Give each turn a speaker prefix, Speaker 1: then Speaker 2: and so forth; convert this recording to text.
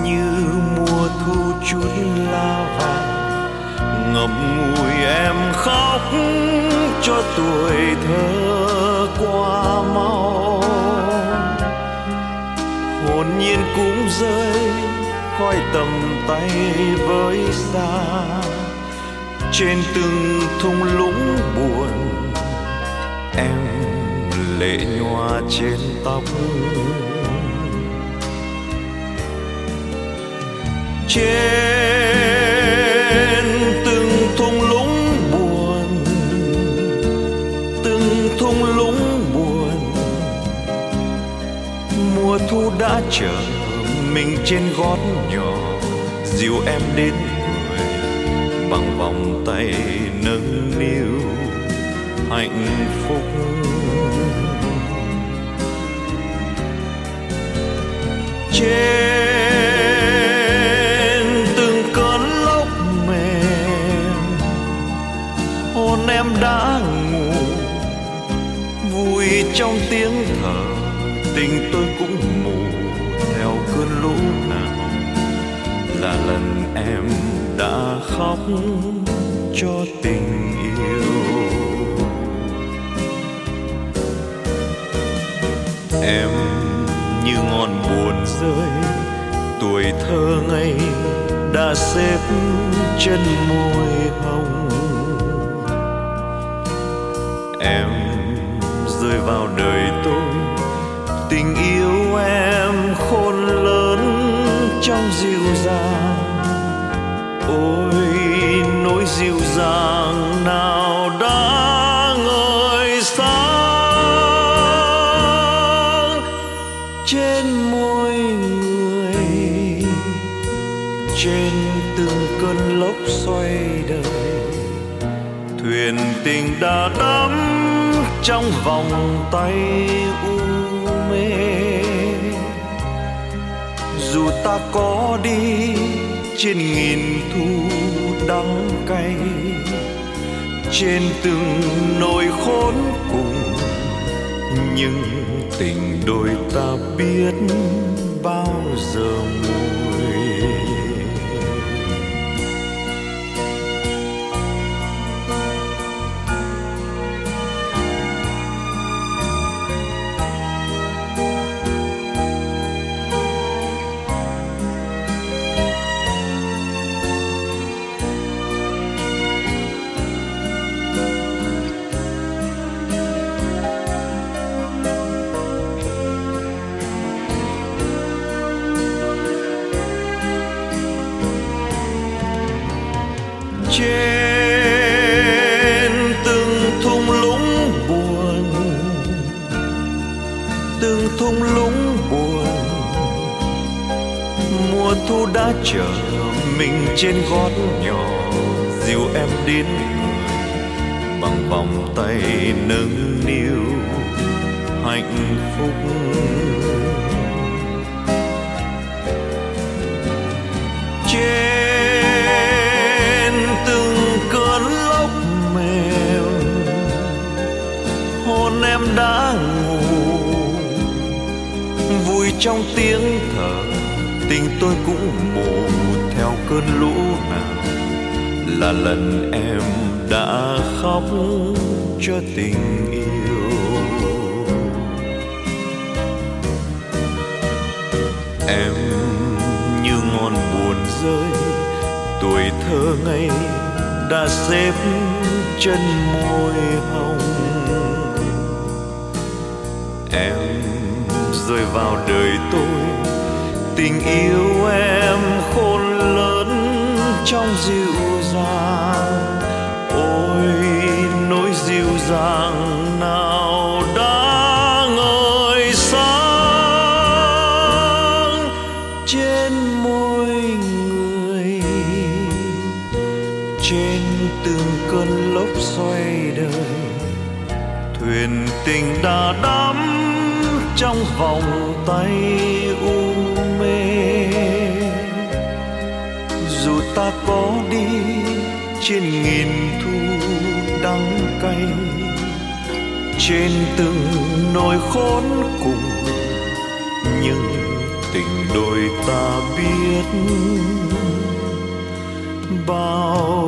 Speaker 1: như mùa thu chút lá vàng, ngậm ngùi em khóc cho tuổi thơ qua mau. Hồn nhiên cũng rơi khói tầm tay với xa, trên từng thung lũng buồn em lệ nhòa trên tóc. Trên từng thung lũng buồn, từng thung lũng buồn, mùa thu đã chờ mình trên gót nhỏ, dìu em đến người bằng vòng tay nâng niu hạnh phúc. Trên từng cơn lốc mềm, hồn em đã ngủ vui trong tiếng thở, tình tôi cũng mù theo cơn lũ nào. Là lần em đã khóc cho tình yêu. Em như ngọn buồn rơi, tuổi thơ ngây đã xếp chân môi hồng. Em rơi vào đời tôi, tình yêu em khôn lớn trong dịu dàng. Ôi nỗi dịu dàng nào đã ngời sáng trên môi người, trên từng cơn lốc xoay đời. Thuyền tình đã đắm trong vòng tay u mê. Dù ta có đi trên nghìn thu đắng cay, trên từng nỗi khốn cùng, nhưng tình đôi ta biết bao giờ nguôi. Trên từng thung lũng buồn, từng thung lũng buồn, mùa thu đã chờ mình trên gót nhỏ, dìu em đến người bằng vòng tay nâng niu hạnh phúc. Hồn em đã ngủ vui trong tiếng thở, tình tôi cũng mù theo cơn lũ nào. Là lần em đã khóc cho tình yêu. Em như ngọn buồn rơi, tuổi thơ ngây đã xếp chân môi hồng. Em rơi vào đời tôi, tình yêu em khôn lớn trong dịu dàng. Ôi nỗi dịu dàng nào đã ngời sáng trên môi người, trên từng cơn lốc xoay đời. Thuyền tình đã đắm trong vòng tay u mê. Dù ta có đi trên nghìn thu đắng cay, trên từng nỗi khốn cùng, nhưng tình đôi ta biết bao